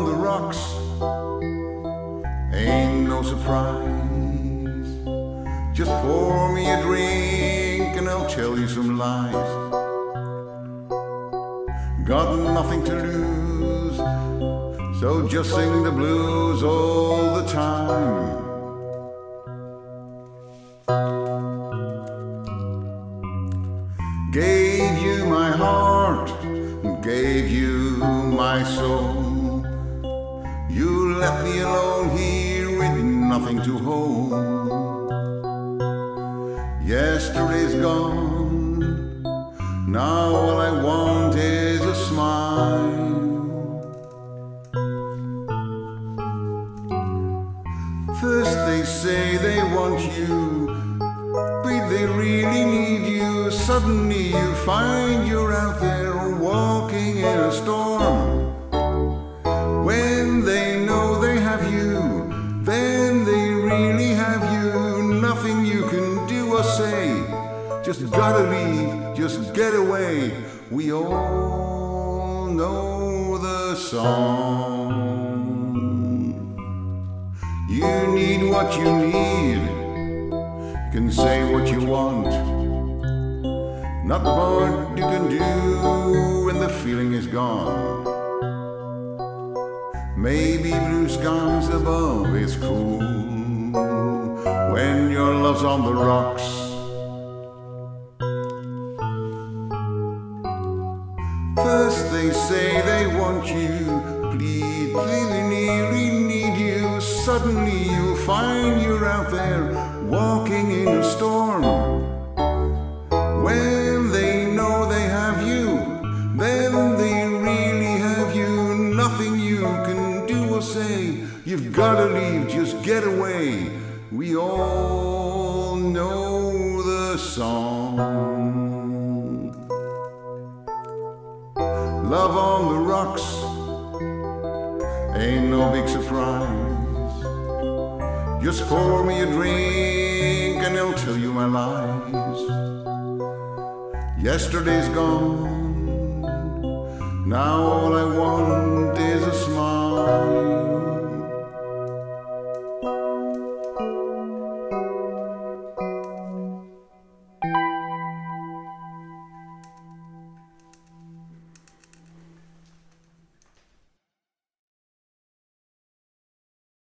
the rocks ain't no surprise. Just pour me a drink and I'll tell you some lies. Got nothing to lose, so just sing the blues all the time. Gave you my heart, gave you my soul. You left me alone here with nothing to hold. Yesterday's gone, now all I want is a smile. First they say they want you, but they really need you. Suddenly you find you're out there walking in a storm. When they know they have you, then they really have you. Nothing you can do or say, just gotta leave, just get away. We all know the song. You need what you need, you can say what you want. Not what you can do when the feeling is gone. Maybe blue skies above is cool when your love's on the rocks. First they say they want you, plead, they really need you. Suddenly you find you're out there walking in a storm. When they know they have you, then they really have you. Nothing you can do or say, you've gotta leave, just get away. We all know the song. Love on the rocks ain't no big surprise. Just pour me a drink and I'll tell you my lies. Yesterday's gone, now all I want is a smile.